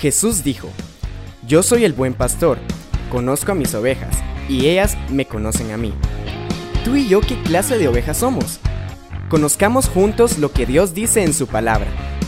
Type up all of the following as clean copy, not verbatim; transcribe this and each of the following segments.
Jesús dijo: Yo soy el buen pastor, conozco a mis ovejas, y ellas me conocen a mí. ¿Tú y yo qué clase de ovejas somos? Conozcamos juntos lo que Dios dice en su palabra.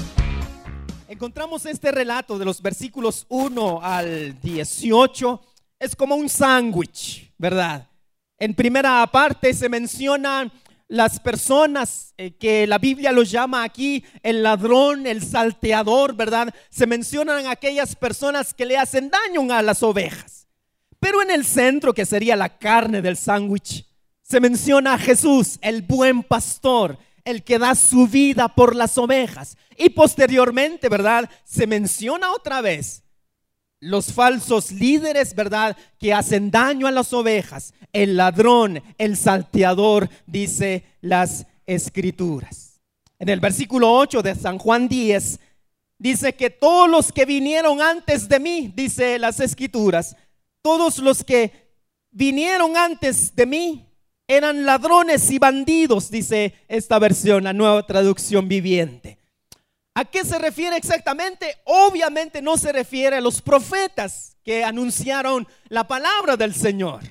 Encontramos este relato de los versículos 1 al 18. Es como un sándwich, ¿verdad? En primera parte se mencionan las personas que la Biblia los llama aquí el ladrón, el salteador, ¿verdad? Se mencionan aquellas personas que le hacen daño a las ovejas. Pero en el centro, que sería la carne del sándwich, se menciona a Jesús, el buen pastor, el que da su vida por las ovejas. Y posteriormente, ¿verdad?, se menciona otra vez los falsos líderes, ¿verdad?, que hacen daño a las ovejas. El ladrón, el salteador, dice las Escrituras. En el versículo 8 de San Juan 10, dice que todos los que vinieron antes de mí, dice las Escrituras, todos los que vinieron antes de mí eran ladrones y bandidos, dice esta versión, la Nueva Traducción Viviente. ¿A qué se refiere exactamente? Obviamente no se refiere a los profetas que anunciaron la palabra del Señor.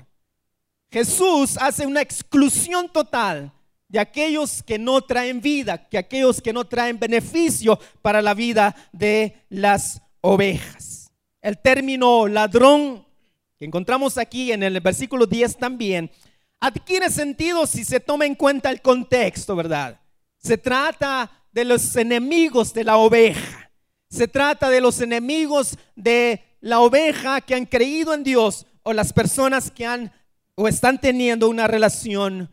Jesús hace una exclusión total de aquellos que no traen vida, que aquellos que no traen beneficio para la vida de las ovejas. El término ladrón, que encontramos aquí en el versículo 10 también, adquiere sentido si se toma en cuenta el contexto, ¿verdad? Se trata de los enemigos de la oveja. Se trata de los enemigos de la oveja que han creído en Dios, o las personas que han o están teniendo una relación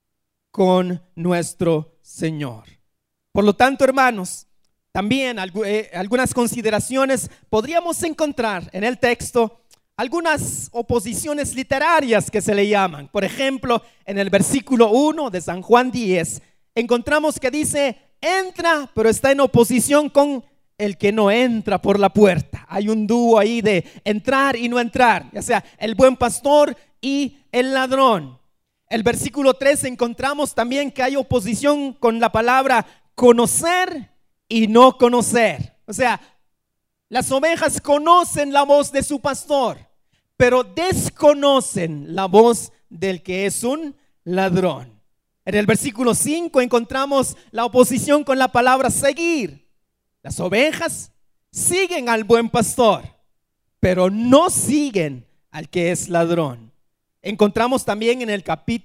con nuestro Señor. Por lo tanto, hermanos, también algunas consideraciones podríamos encontrar en el texto. Algunas oposiciones literarias que se le llaman. Por ejemplo, en el versículo 1 de San Juan 10 encontramos que dice: entra, pero está en oposición con el que no entra por la puerta. Hay un dúo ahí de entrar y no entrar, ya sea el buen pastor y el ladrón. El versículo 3 encontramos también que hay oposición con la palabra conocer y no conocer. O sea, las ovejas conocen la voz de su pastor, pero desconocen la voz del que es un ladrón. En el versículo 5 encontramos la oposición con la palabra seguir. Las ovejas siguen al buen pastor, pero no siguen al que es ladrón. Encontramos también en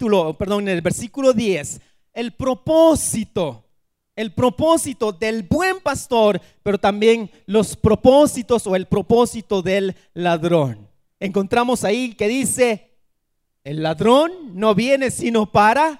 el versículo 10 el propósito del buen pastor, pero también los propósitos o el propósito del ladrón. Encontramos ahí que dice: el ladrón no viene sino para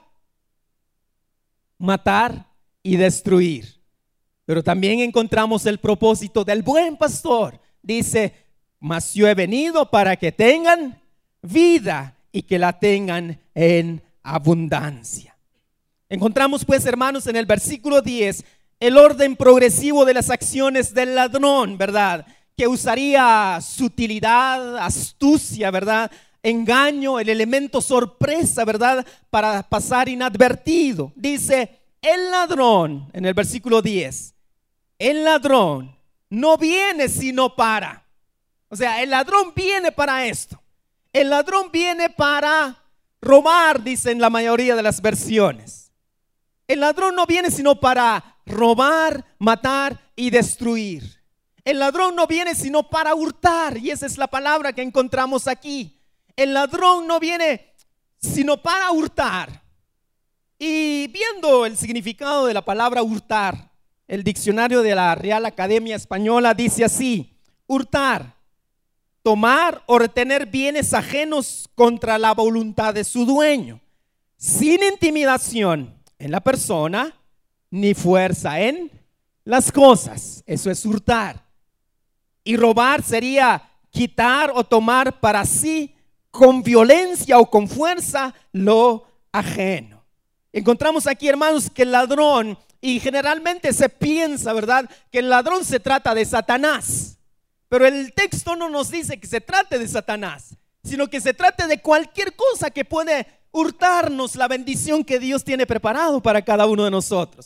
matar y destruir. Pero también encontramos el propósito del buen pastor. Dice: mas yo he venido para que tengan vida y que la tengan en abundancia. Encontramos pues, hermanos, en el versículo 10 el orden progresivo de las acciones del ladrón, ¿verdad?, que usaría sutilidad, astucia, ¿verdad?, engaño, el elemento sorpresa, ¿verdad?, para pasar inadvertido. Dice: el ladrón, en el versículo 10, el ladrón no viene sino para. O sea, el ladrón viene para esto. El ladrón viene para robar, dicen la mayoría de las versiones. El ladrón no viene sino para robar, matar y destruir. El ladrón no viene sino para hurtar, y esa es la palabra que encontramos aquí. El ladrón no viene sino para hurtar. Y viendo el significado de la palabra hurtar, el diccionario de la Real Academia Española dice así: hurtar, tomar o retener bienes ajenos contra la voluntad de su dueño, sin intimidación en la persona ni fuerza en las cosas. Eso es hurtar. Y robar sería quitar o tomar para sí con violencia o con fuerza lo ajeno. Encontramos aquí, hermanos, que el ladrón, y generalmente se piensa, ¿verdad?, que el ladrón se trata de Satanás. Pero el texto no nos dice que se trate de Satanás, sino que se trate de cualquier cosa que puede hurtarnos la bendición que Dios tiene preparado para cada uno de nosotros.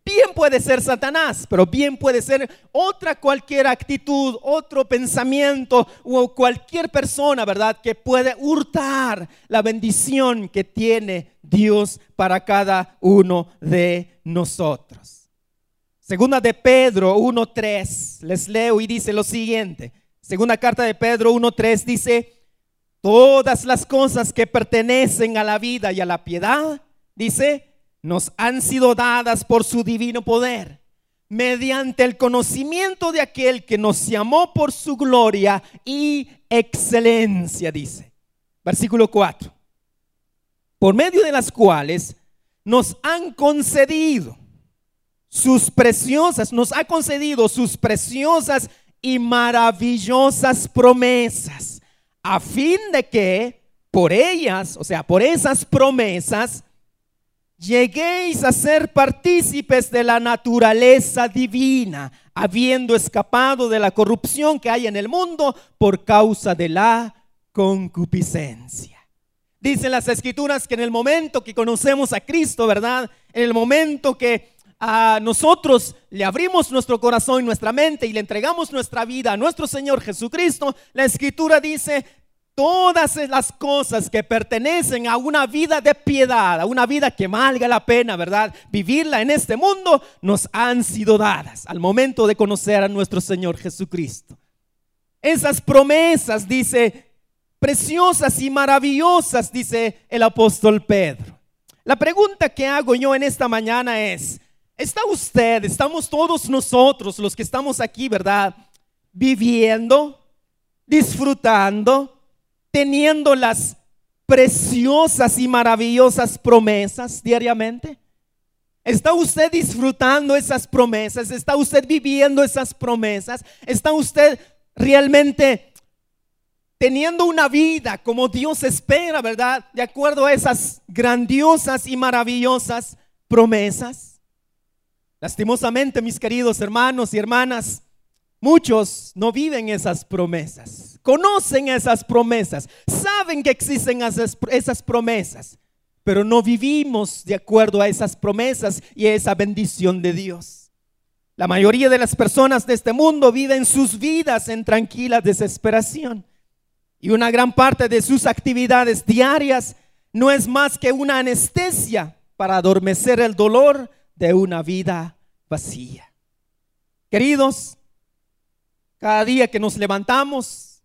Bien puede ser Satanás, pero bien puede ser cualquier actitud, otro pensamiento o cualquier persona, ¿verdad? Que puede hurtar la bendición que tiene Dios para cada uno de nosotros. Segunda de Pedro 1:3, les leo y dice lo siguiente. Segunda carta de Pedro 1:3 dice: todas las cosas que pertenecen a la vida y a la piedad, dice, nos han sido dadas por su divino poder, mediante el conocimiento de aquel que nos llamó por su gloria y excelencia, dice. Versículo 4. Por medio de las cuales nos ha concedido sus preciosas y maravillosas promesas, a fin de que por ellas, o sea, por esas promesas, lleguéis a ser partícipes de la naturaleza divina, habiendo escapado de la corrupción que hay en el mundo por causa de la concupiscencia. Dicen las Escrituras que en el momento que conocemos a Cristo, ¿verdad? En el momento que a nosotros le abrimos nuestro corazón y nuestra mente y le entregamos nuestra vida a nuestro Señor Jesucristo, la Escritura dice: todas las cosas que pertenecen a una vida de piedad, a una vida que valga la pena, ¿verdad?, vivirla en este mundo, nos han sido dadas al momento de conocer a nuestro Señor Jesucristo. Esas promesas, dice, preciosas y maravillosas, dice el apóstol Pedro. La pregunta que hago yo en esta mañana es: estamos todos nosotros los que estamos aquí, ¿verdad?, viviendo, disfrutando, teniendo las preciosas y maravillosas promesas diariamente? ¿Está usted disfrutando esas promesas? ¿Está usted viviendo esas promesas? ¿Está usted realmente teniendo una vida como Dios espera, verdad? De acuerdo a esas grandiosas y maravillosas promesas. Lastimosamente, mis queridos hermanos y hermanas, muchos no viven esas promesas, conocen esas promesas, saben que existen esas promesas, pero no vivimos de acuerdo a esas promesas y a esa bendición de Dios. La mayoría de las personas de este mundo viven sus vidas en tranquila desesperación, y una gran parte de sus actividades diarias no es más que una anestesia para adormecer el dolor de una vida vacía. Queridos, cada día que nos levantamos,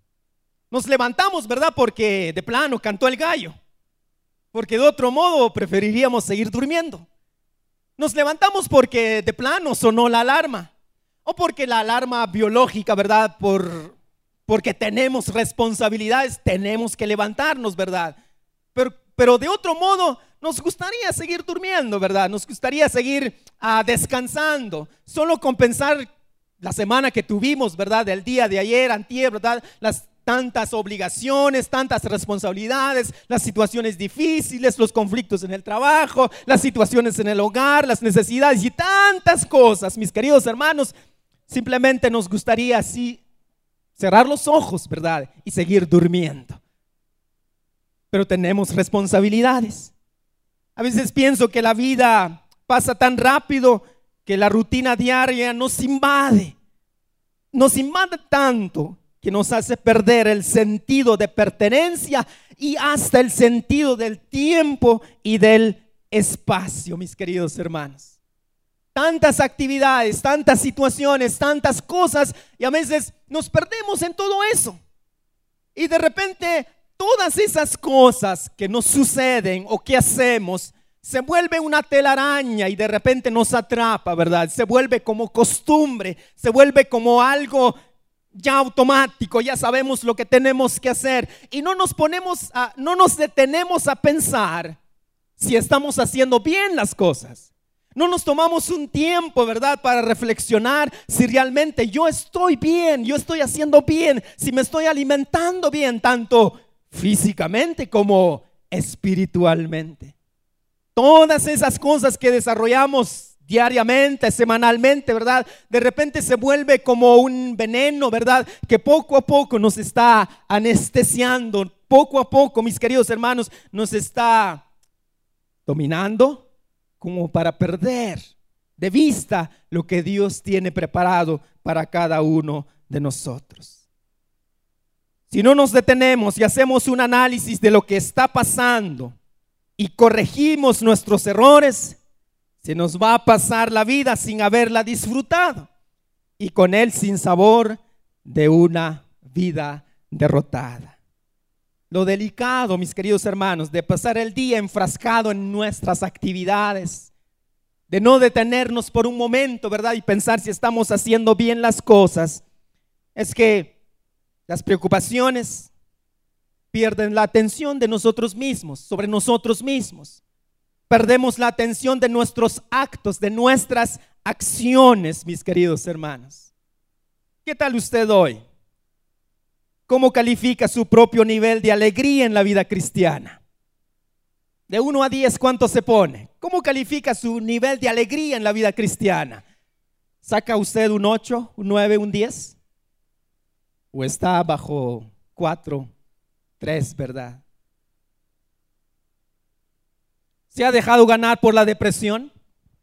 ¿verdad?, porque de plano cantó el gallo, porque de otro modo preferiríamos seguir durmiendo. Nos levantamos porque de plano sonó la alarma, o porque la alarma biológica, ¿verdad?, porque tenemos responsabilidades, tenemos que levantarnos, ¿verdad? Pero de otro modo nos gustaría seguir durmiendo, ¿verdad? Nos gustaría seguir descansando, solo con pensar la semana que tuvimos, ¿verdad? Del día de ayer, antier, ¿verdad? Las tantas obligaciones, tantas responsabilidades, las situaciones difíciles, los conflictos en el trabajo, las situaciones en el hogar, las necesidades y tantas cosas, mis queridos hermanos. Simplemente nos gustaría así cerrar los ojos, ¿verdad?, y seguir durmiendo. Pero tenemos responsabilidades. A veces pienso que la vida pasa tan rápido que la rutina diaria nos invade tanto que nos hace perder el sentido de pertenencia y hasta el sentido del tiempo y del espacio, mis queridos hermanos. Tantas actividades, tantas situaciones, tantas cosas, y a veces nos perdemos en todo eso. Y de repente todas esas cosas que nos suceden o que hacemos se vuelve una telaraña y de repente nos atrapa, ¿verdad? Se vuelve como costumbre, se vuelve como algo ya automático, ya sabemos lo que tenemos que hacer y no nos detenemos a pensar si estamos haciendo bien las cosas. No nos tomamos un tiempo, ¿verdad?, para reflexionar si realmente yo estoy bien, yo estoy haciendo bien, si me estoy alimentando bien, tanto físicamente como espiritualmente. Todas esas cosas que desarrollamos diariamente, semanalmente, ¿verdad?, de repente se vuelve como un veneno, ¿verdad?, que poco a poco nos está anestesiando, poco a poco, mis queridos hermanos, nos está dominando como para perder de vista lo que Dios tiene preparado para cada uno de nosotros. Si no nos detenemos y hacemos un análisis de lo que está pasando y corregimos nuestros errores, se nos va a pasar la vida sin haberla disfrutado y con el sinsabor de una vida derrotada. Lo delicado, mis queridos hermanos, de pasar el día enfrascado en nuestras actividades, de no detenernos por un momento, ¿verdad? Y pensar si estamos haciendo bien las cosas, es que las preocupaciones pierden la atención de nosotros mismos, sobre nosotros mismos. Perdemos la atención de nuestros actos, de nuestras acciones, mis queridos hermanos. ¿Qué tal usted hoy? ¿Cómo califica su propio nivel de alegría en la vida cristiana? De 1 a 10, ¿cuánto se pone? ¿Cómo califica su nivel de alegría en la vida cristiana? ¿Saca usted un 8, un 9, un 10? ¿O está bajo 4, 3, verdad? ¿Se ha dejado ganar por la depresión?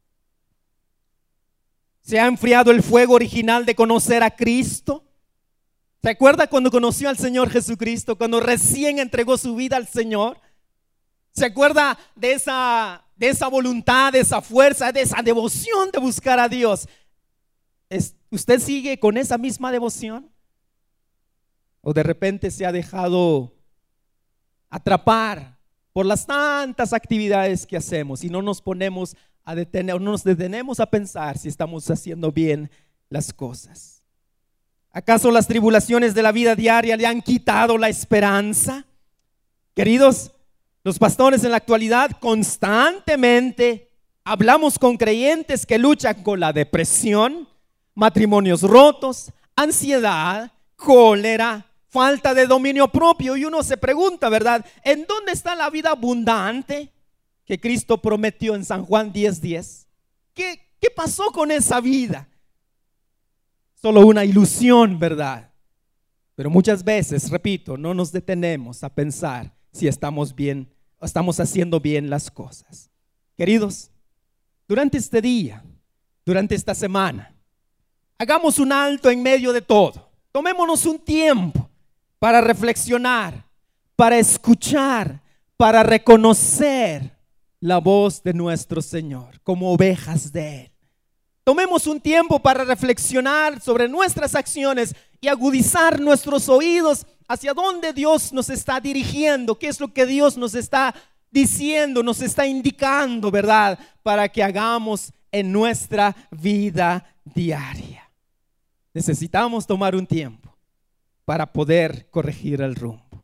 ¿Se ha enfriado el fuego original de conocer a Cristo? ¿Se acuerda cuando conoció al Señor Jesucristo? Cuando recién entregó su vida al Señor. ¿Se acuerda de esa voluntad, de esa fuerza, de esa devoción de buscar a Dios? ¿Usted sigue con esa misma devoción? ¿O de repente se ha dejado atrapar por las tantas actividades que hacemos y no nos ponemos a detener, no nos detenemos a pensar si estamos haciendo bien las cosas? ¿Acaso las tribulaciones de la vida diaria le han quitado la esperanza? Queridos, los pastores en la actualidad constantemente hablamos con creyentes que luchan con la depresión, matrimonios rotos, ansiedad, cólera, falta de dominio propio, y uno se pregunta, ¿verdad? ¿En dónde está la vida abundante que Cristo prometió en San Juan 10:10? ¿Qué pasó con esa vida? Solo una ilusión, ¿verdad? Pero muchas veces, repito, no nos detenemos a pensar si estamos bien o estamos haciendo bien las cosas. Queridos, durante este día, durante esta semana, hagamos un alto en medio de todo. Tomémonos un tiempo para reflexionar, para escuchar, para reconocer la voz de nuestro Señor como ovejas de Él. Tomemos un tiempo para reflexionar sobre nuestras acciones y agudizar nuestros oídos hacia dónde Dios nos está dirigiendo, qué es lo que Dios nos está diciendo, nos está indicando, ¿verdad? Para que hagamos en nuestra vida diaria. Necesitamos tomar un tiempo para poder corregir el rumbo.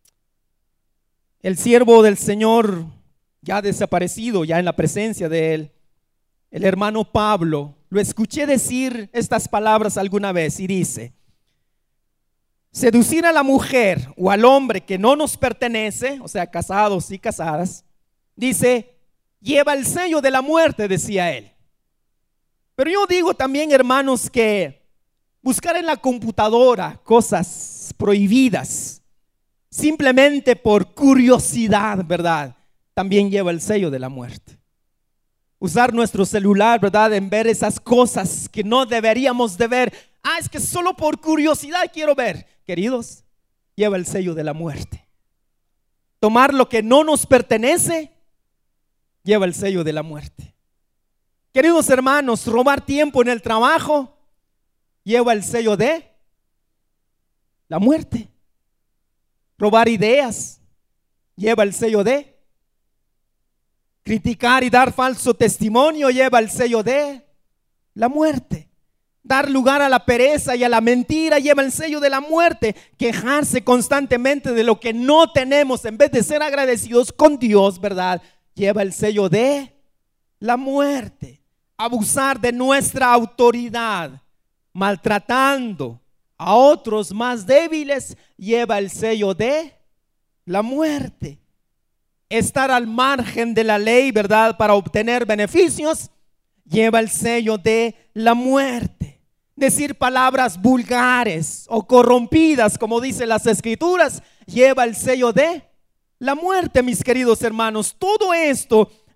El siervo del Señor, ya desaparecido, ya en la presencia de Él, el hermano Pablo, lo escuché decir estas palabras alguna vez y dice: seducir a la mujer o al hombre que no nos pertenece, o sea, casados y casadas, dice, lleva el sello de la muerte, decía él. Pero yo digo también, hermanos, que buscar en la computadora cosas prohibidas simplemente por curiosidad, ¿verdad? También lleva el sello de la muerte. Usar nuestro celular, ¿verdad? En ver esas cosas que no deberíamos de ver. Es que solo por curiosidad quiero ver. Queridos, lleva el sello de la muerte. Tomar lo que no nos pertenece, lleva el sello de la muerte. Queridos hermanos, robar tiempo en el trabajo, lleva el sello de la muerte. Robar ideas, lleva el sello de criticar y dar falso testimonio, lleva el sello de la muerte. Dar lugar a la pereza y a la mentira lleva el sello de la muerte. Quejarse constantemente de lo que no tenemos en vez de ser agradecidos con Dios, ¿verdad? Lleva el sello de la muerte. Abusar de nuestra autoridad, maltratando a otros más débiles, lleva el sello de la muerte. Estar al margen de la ley, ¿verdad? Para obtener beneficios, lleva el sello de la muerte. Decir palabras vulgares o corrompidas, como dicen las Escrituras, lleva el sello de la muerte, mis queridos hermanos. Todo esto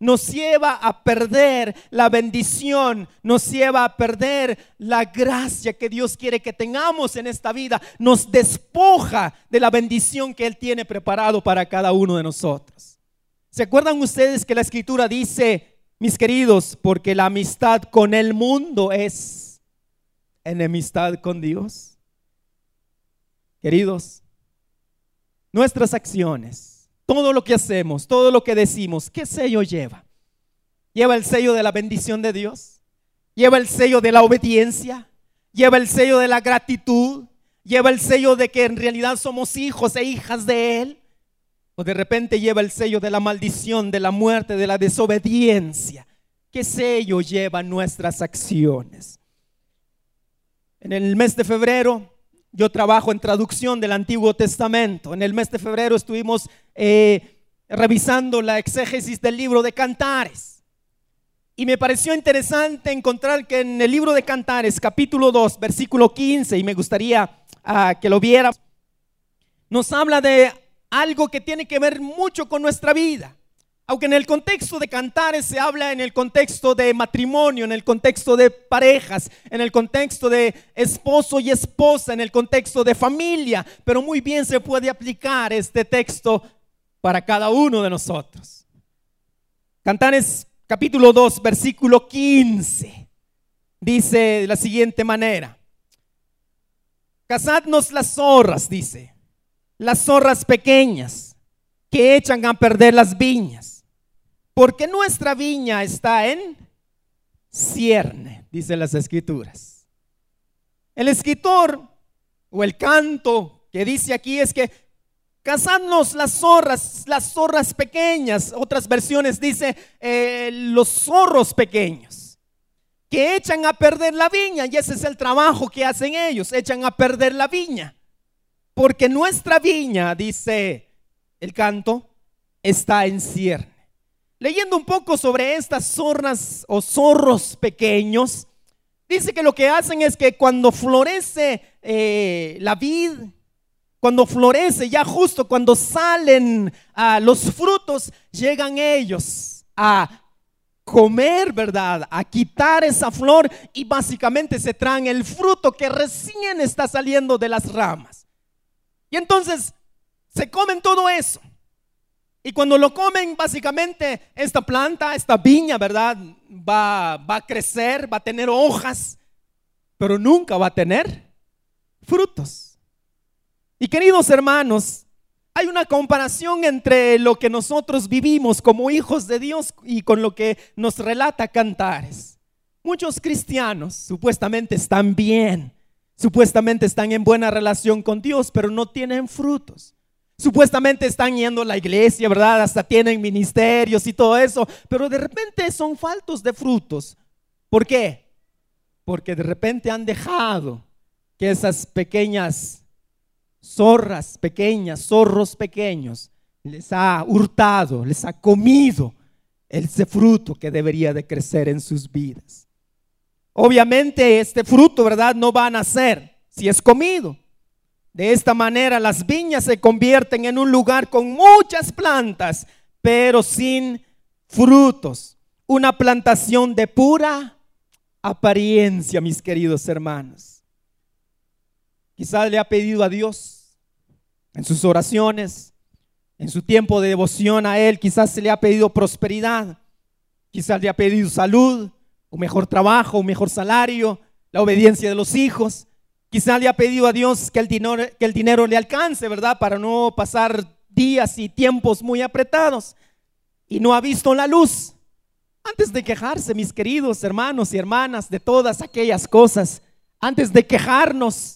nos lleva a perder la bendición, nos lleva a perder la gracia que Dios quiere que tengamos en esta vida, nos despoja de la bendición que Él tiene preparado para cada uno de nosotros. ¿Se acuerdan ustedes que la Escritura dice, mis queridos, porque la amistad con el mundo es enemistad con Dios? Queridos, nuestras acciones, todo lo que hacemos, todo lo que decimos, ¿qué sello lleva? ¿Lleva el sello de la bendición de Dios? ¿Lleva el sello de la obediencia? ¿Lleva el sello de la gratitud? ¿Lleva el sello de que en realidad somos hijos e hijas de Él? ¿O de repente lleva el sello de la maldición, de la muerte, de la desobediencia? ¿Qué sello llevan nuestras acciones? En el mes de febrero, yo trabajo en traducción del Antiguo Testamento. En el mes de febrero estuvimos revisando la exégesis del libro de Cantares. Y me pareció interesante encontrar que en el libro de Cantares, capítulo 2, versículo 15, y me gustaría que lo viera, nos habla de algo que tiene que ver mucho con nuestra vida. Aunque en el contexto de Cantares se habla en el contexto de matrimonio, en el contexto de parejas, en el contexto de esposo y esposa, en el contexto de familia, pero muy bien se puede aplicar este texto para cada uno de nosotros. Cantares capítulo 2, versículo 15, dice de la siguiente manera: cazadnos las zorras, dice, las zorras pequeñas que echan a perder las viñas, porque nuestra viña está en cierne, dice las Escrituras. El escritor o el canto que dice aquí es que cazadnos las zorras pequeñas. Otras versiones dice los zorros pequeños que echan a perder la viña, y ese es el trabajo que hacen ellos, echan a perder la viña, porque nuestra viña, dice el canto, está en cierne. Leyendo un poco sobre estas zorras o zorros pequeños, dice que lo que hacen es que cuando florece la vid, cuando florece, ya justo cuando salen los frutos, llegan ellos a comer, ¿verdad? A quitar esa flor, y básicamente se traen el fruto que recién está saliendo de las ramas. Y entonces se comen todo eso. Y cuando lo comen, básicamente esta planta, esta viña, ¿verdad? Va a crecer, va a tener hojas, pero nunca va a tener frutos. Y queridos hermanos, hay una comparación entre lo que nosotros vivimos como hijos de Dios y con lo que nos relata Cantares. Muchos cristianos supuestamente están bien, supuestamente están en buena relación con Dios, pero no tienen frutos. Supuestamente están yendo a la iglesia, ¿verdad? Hasta tienen ministerios y todo eso, pero de repente son faltos de frutos. ¿Por qué? Porque de repente han dejado que esas pequeñas zorras pequeñas, zorros pequeños, les ha hurtado, les ha comido ese fruto que debería de crecer en sus vidas. Obviamente este fruto, ¿verdad?, no va a nacer si es comido. De esta manera las viñas se convierten en un lugar con muchas plantas, pero sin frutos. Una plantación de pura apariencia, mis queridos hermanos. Quizás le ha pedido a Dios en sus oraciones, en su tiempo de devoción a Él, quizás se le ha pedido prosperidad, quizás le ha pedido salud, un mejor trabajo, un mejor salario, la obediencia de los hijos. Quizás le ha pedido a Dios que el dinero le alcance, ¿verdad? Para no pasar días y tiempos muy apretados, y no ha visto la luz. Antes de quejarse, mis queridos hermanos y hermanas, de todas aquellas cosas, antes de quejarnos,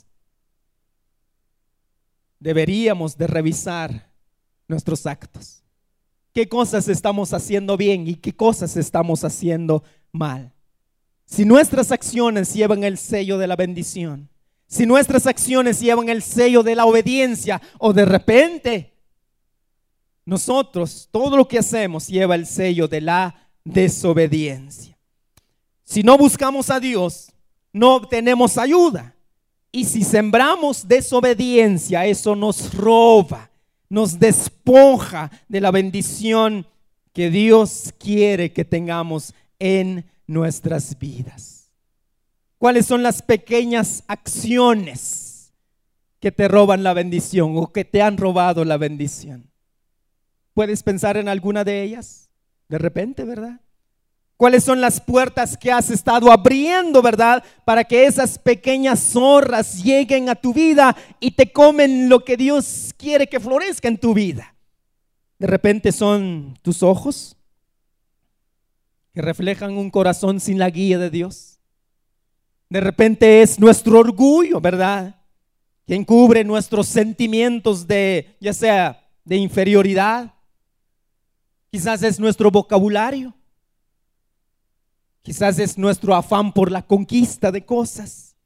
deberíamos de revisar nuestros actos. ¿Qué cosas estamos haciendo bien y qué cosas estamos haciendo mal? Si nuestras acciones llevan el sello de la bendición, si nuestras acciones llevan el sello de la obediencia, o de repente nosotros, todo lo que hacemos lleva el sello de la desobediencia. Si no buscamos a Dios, no obtenemos ayuda. Y si sembramos desobediencia, eso nos roba, nos despoja de la bendición que Dios quiere que tengamos en nuestras vidas? ¿Cuáles son las pequeñas acciones que te roban la bendición o que te han robado la bendición? ¿Puedes pensar en alguna de ellas? De repente, ¿verdad? ¿Cuáles son las puertas que has estado abriendo, verdad? Para que esas pequeñas zorras lleguen a tu vida y te comen lo que Dios quiere que florezca en tu vida. De repente son tus ojos que reflejan un corazón sin la guía de Dios. De repente es nuestro orgullo, ¿verdad? Que encubre nuestros sentimientos de, ya sea de inferioridad. Quizás es nuestro vocabulario. Quizás es nuestro afán por la conquista de cosas.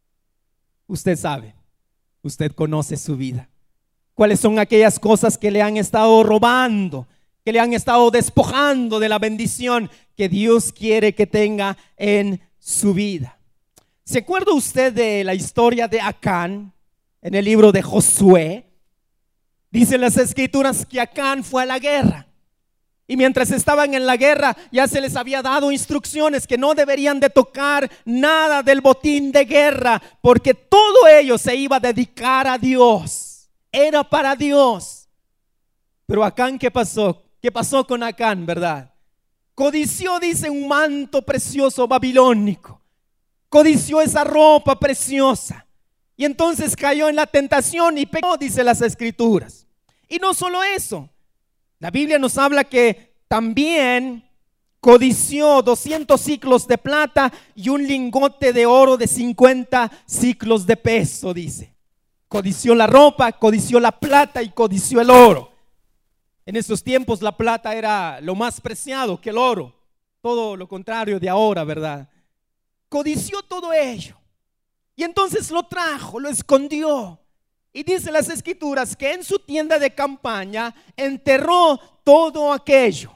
Usted sabe, usted conoce su vida. ¿Cuáles son aquellas cosas que le han estado robando, que le han estado despojando de la bendición que Dios quiere que tenga en su vida? ¿Se acuerda usted de la historia de Acán en el libro de Josué? Dicen las escrituras que Acán fue a la guerra. Y mientras estaban en la guerra ya se les había dado instrucciones que no deberían de tocar nada del botín de guerra, porque todo ello se iba a dedicar a Dios. Era para Dios. Pero Acán, ¿qué pasó? ¿Qué pasó con Acán, verdad? Codició, dice, un manto precioso babilónico. Codició esa ropa preciosa. Y entonces cayó en la tentación y pecó, dice las escrituras. Y no solo eso. La Biblia nos habla que también codició 200 siclos de plata y un lingote de oro de 50 siclos de peso, dice. Codició la ropa, codició la plata y codició el oro. En esos tiempos la plata era lo más preciado que el oro. Todo lo contrario de ahora, ¿verdad? Codició todo ello. Y entonces lo trajo, lo escondió. Y dice las escrituras que en su tienda de campaña enterró todo aquello,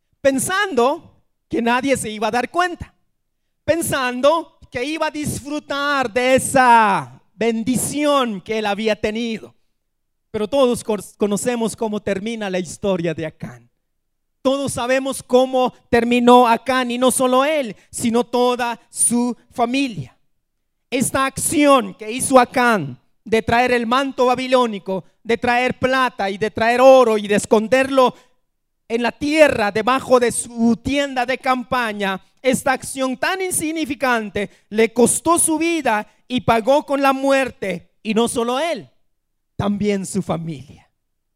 pensando que nadie se iba a dar cuenta, pensando que iba a disfrutar de esa bendición que él había tenido. Pero todos conocemos cómo termina la historia de Acán. Todos sabemos cómo terminó Acán, y no solo él, sino toda su familia. Esta acción que hizo Acán de traer el manto babilónico, de traer plata y de traer oro y de esconderlo en la tierra debajo de su tienda de campaña, esta acción tan insignificante le costó su vida y pagó con la muerte. Y no solo él, también su familia.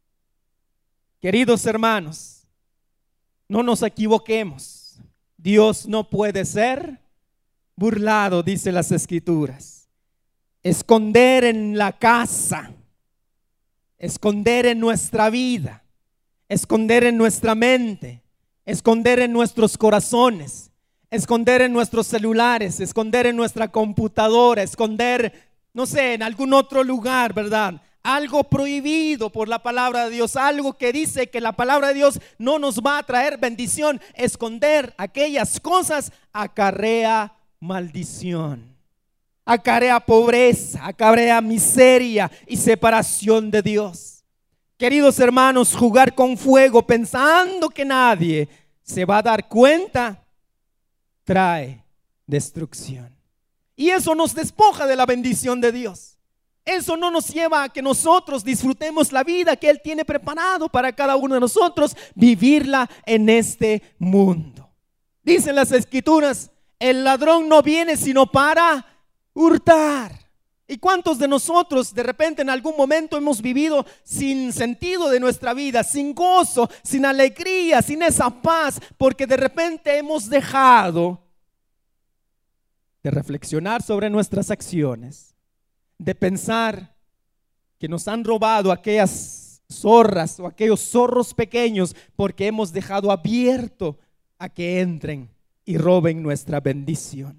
Queridos hermanos, no nos equivoquemos. Dios no puede ser burlado, dice las escrituras. Esconder en la casa, esconder en nuestra vida, esconder en nuestra mente, esconder en nuestros corazones, esconder en nuestros celulares, esconder en nuestra computadora, esconder, no sé, en algún otro lugar, ¿verdad? Algo prohibido por la palabra de Dios, algo que dice que la palabra de Dios no nos va a traer bendición. Esconder aquellas cosas acarrea maldición. Acarrea pobreza, acarrea miseria y separación de Dios. Queridos hermanos, jugar con fuego pensando que nadie se va a dar cuenta trae destrucción. Y eso nos despoja de la bendición de Dios. Eso no nos lleva a que nosotros disfrutemos la vida que Él tiene preparado para cada uno de nosotros, vivirla en este mundo. Dicen las escrituras, el ladrón no viene sino para hurtar. ¿Y cuántos de nosotros de repente en algún momento hemos vivido sin sentido de nuestra vida, sin gozo, sin alegría, sin esa paz, porque de repente hemos dejado de reflexionar sobre nuestras acciones, de pensar que nos han robado aquellas zorras o aquellos zorros pequeños, porque hemos dejado abierto a que entren y roben nuestra bendición?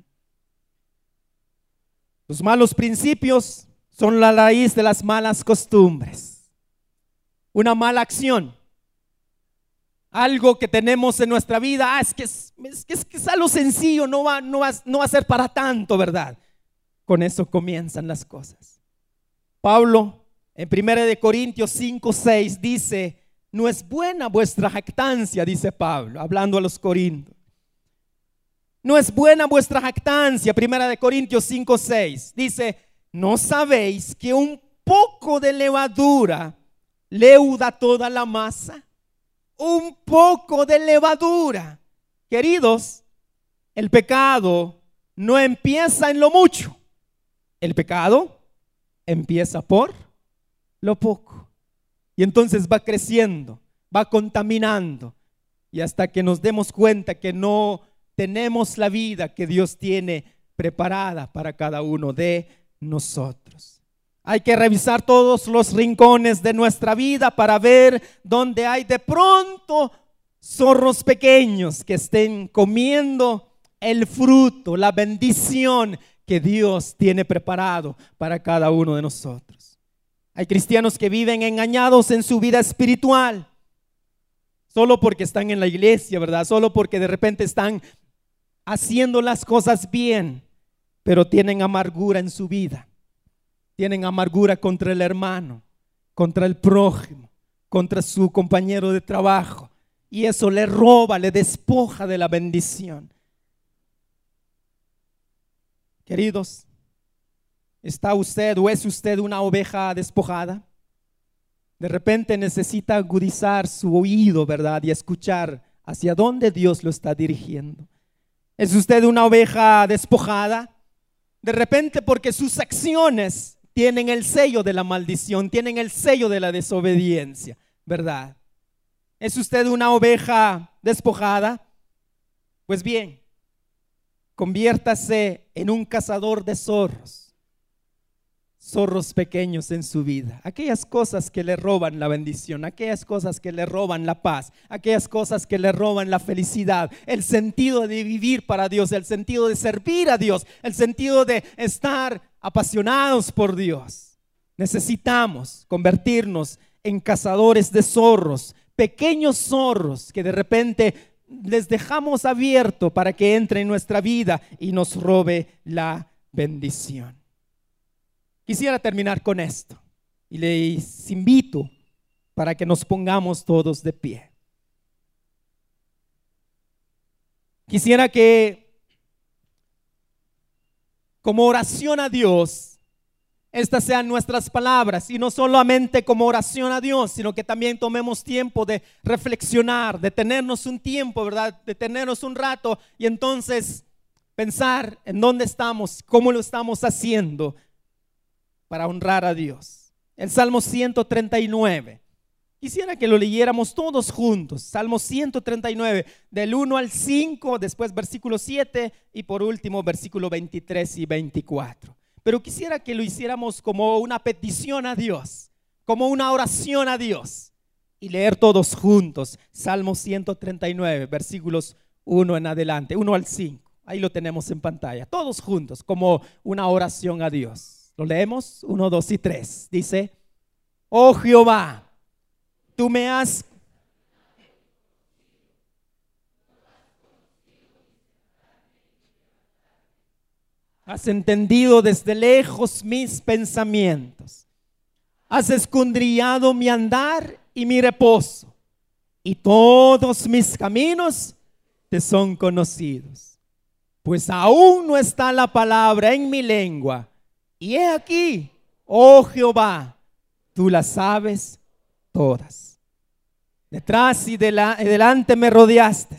Los malos principios son la raíz de las malas costumbres. Una mala acción, algo que tenemos en nuestra vida, es que es algo sencillo, no va a ser para tanto, ¿verdad? Con eso comienzan las cosas. Pablo en 1 Corintios 5:6 dice: no es buena vuestra jactancia, dice Pablo, hablando a los corintios. No es buena vuestra jactancia, 1 Corintios 5:6. Dice, ¿no sabéis que un poco de levadura leuda toda la masa? Un poco de levadura. Queridos, el pecado no empieza en lo mucho. El pecado empieza por lo poco. Y entonces va creciendo, va contaminando. Y hasta que nos demos cuenta que no tenemos la vida que Dios tiene preparada para cada uno de nosotros. Hay que revisar todos los rincones de nuestra vida para ver dónde hay de pronto zorros pequeños que estén comiendo el fruto, la bendición que Dios tiene preparado para cada uno de nosotros. Hay cristianos que viven engañados en su vida espiritual, solo porque están en la iglesia, ¿verdad? Solo porque de repente están haciendo las cosas bien, pero tienen amargura en su vida. Tienen amargura contra el hermano, contra el prójimo, contra su compañero de trabajo. Y eso le roba, le despoja de la bendición. Queridos, ¿está usted o es usted una oveja despojada? De repente necesita agudizar su oído, ¿verdad? Y escuchar hacia dónde Dios lo está dirigiendo. ¿Es usted una oveja despojada? De repente porque sus acciones tienen el sello de la maldición, tienen el sello de la desobediencia, ¿verdad? ¿Es usted una oveja despojada? Pues bien, conviértase en un cazador de zorros, zorros pequeños en su vida, aquellas cosas que le roban la bendición, aquellas cosas que le roban la paz, aquellas cosas que le roban la felicidad, el sentido de vivir para Dios, el sentido de servir a Dios, el sentido de estar apasionados por Dios. Necesitamos convertirnos en cazadores de zorros, pequeños zorros que de repente les dejamos abierto para que entre en nuestra vida y nos robe la bendición. Quisiera terminar con esto y les invito para que nos pongamos todos de pie. Quisiera que como oración a Dios, estas sean nuestras palabras, y no solamente como oración a Dios, sino que también tomemos tiempo de reflexionar, de tenernos un tiempo, ¿verdad? De tenernos un rato y entonces pensar en dónde estamos, cómo lo estamos haciendo para honrar a Dios. El Salmo 139. Quisiera que lo leyéramos todos juntos. Salmo 139, del 1 al 5, después versículo 7 y por último versículo 23 y 24. Pero quisiera que lo hiciéramos como una petición a Dios, como una oración a Dios, y leer todos juntos Salmo 139, versículos 1 en adelante, 1 al 5. Ahí lo tenemos en pantalla, todos juntos, como una oración a Dios. Lo leemos, 1, 2 y 3. Dice: oh Jehová, tú me has entendido desde lejos mis pensamientos. Has escudriñado mi andar y mi reposo, y todos mis caminos te son conocidos. Pues aún no está la palabra en mi lengua, y he aquí, oh Jehová, tú las sabes todas. Detrás y delante me rodeaste,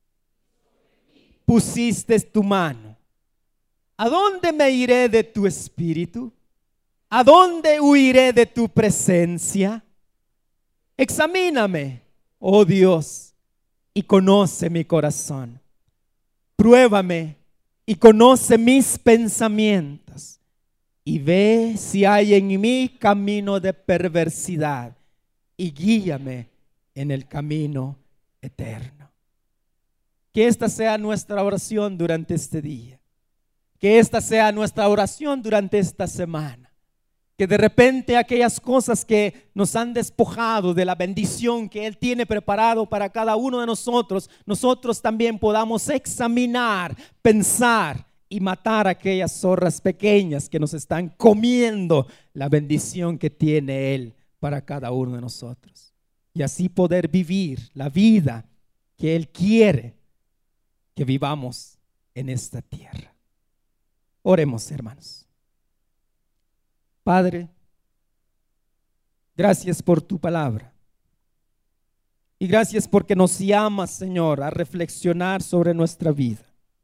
pusiste tu mano. ¿A dónde me iré de tu espíritu? ¿A dónde huiré de tu presencia? Examíname, oh Dios, y conoce mi corazón. Pruébame y conoce mis pensamientos, y ve si hay en mí camino de perversidad, y guíame en el camino eterno. Que esta sea nuestra oración durante este día. Que esta sea nuestra oración durante esta semana. Que de repente aquellas cosas que nos han despojado de la bendición que Él tiene preparado para cada uno de nosotros, nosotros también podamos examinar, pensar y matar aquellas zorras pequeñas que nos están comiendo la bendición que tiene Él para cada uno de nosotros. y así poder vivir la vida que Él quiere que vivamos en esta tierra. Oremos, hermanos. Padre, gracias por tu palabra. Y gracias porque nos llamas, Señor, a reflexionar sobre nuestra vida.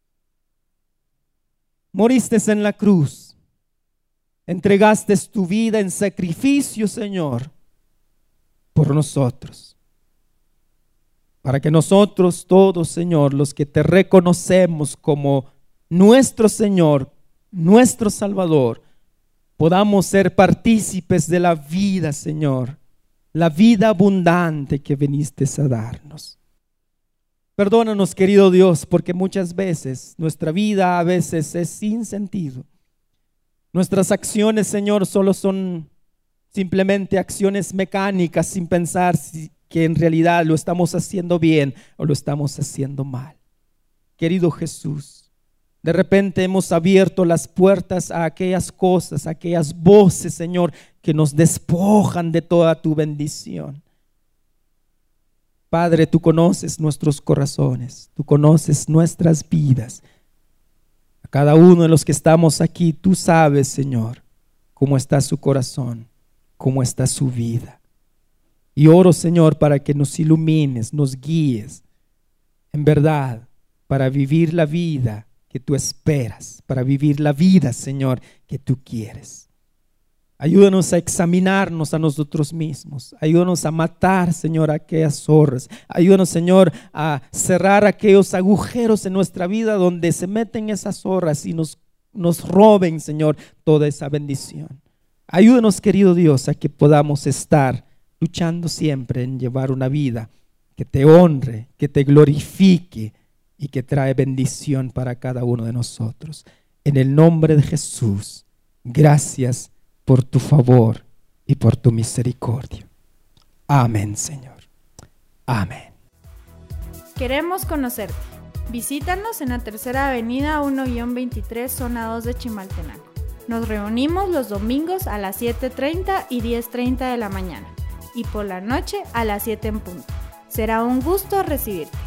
Moriste en la cruz. Entregaste tu vida en sacrificio, Señor, por nosotros. Para que nosotros todos, Señor, los que te reconocemos como nuestro Señor, nuestro Salvador, podamos ser partícipes de la vida, Señor, la vida abundante que viniste a darnos. Perdónanos, querido Dios, porque muchas veces nuestra vida a veces es sin sentido. Nuestras acciones, Señor, solo son simplemente acciones mecánicas sin pensar que en realidad lo estamos haciendo bien o lo estamos haciendo mal. Querido Jesús, de repente hemos abierto las puertas a aquellas cosas, a aquellas voces, Señor, que nos despojan de toda tu bendición. Padre, tú conoces nuestros corazones, tú conoces nuestras vidas. A cada uno de los que estamos aquí, tú sabes, Señor, cómo está su corazón, cómo está su vida. Y oro, Señor, para que nos ilumines, nos guíes, en verdad, para vivir la vida que tú esperas, para vivir la vida, Señor, que tú quieres. Ayúdanos a examinarnos a nosotros mismos. Ayúdanos a matar, Señor, aquellas zorras. Ayúdanos, Señor, a cerrar aquellos agujeros en nuestra vida donde se meten esas zorras y nos roben, Señor, toda esa bendición. Ayúdanos, querido Dios, a que podamos estar luchando siempre en llevar una vida que te honre, que te glorifique y que trae bendición para cada uno de nosotros. En el nombre de Jesús, gracias por tu favor y por tu misericordia. Amén, Señor. Amén. Queremos conocerte. Visítanos en la Tercera Avenida 1-23, zona 2 de Chimaltenango. Nos reunimos los domingos a las 7:30 y 10:30 de la mañana y por la noche a las 7 en punto. Será un gusto recibirte.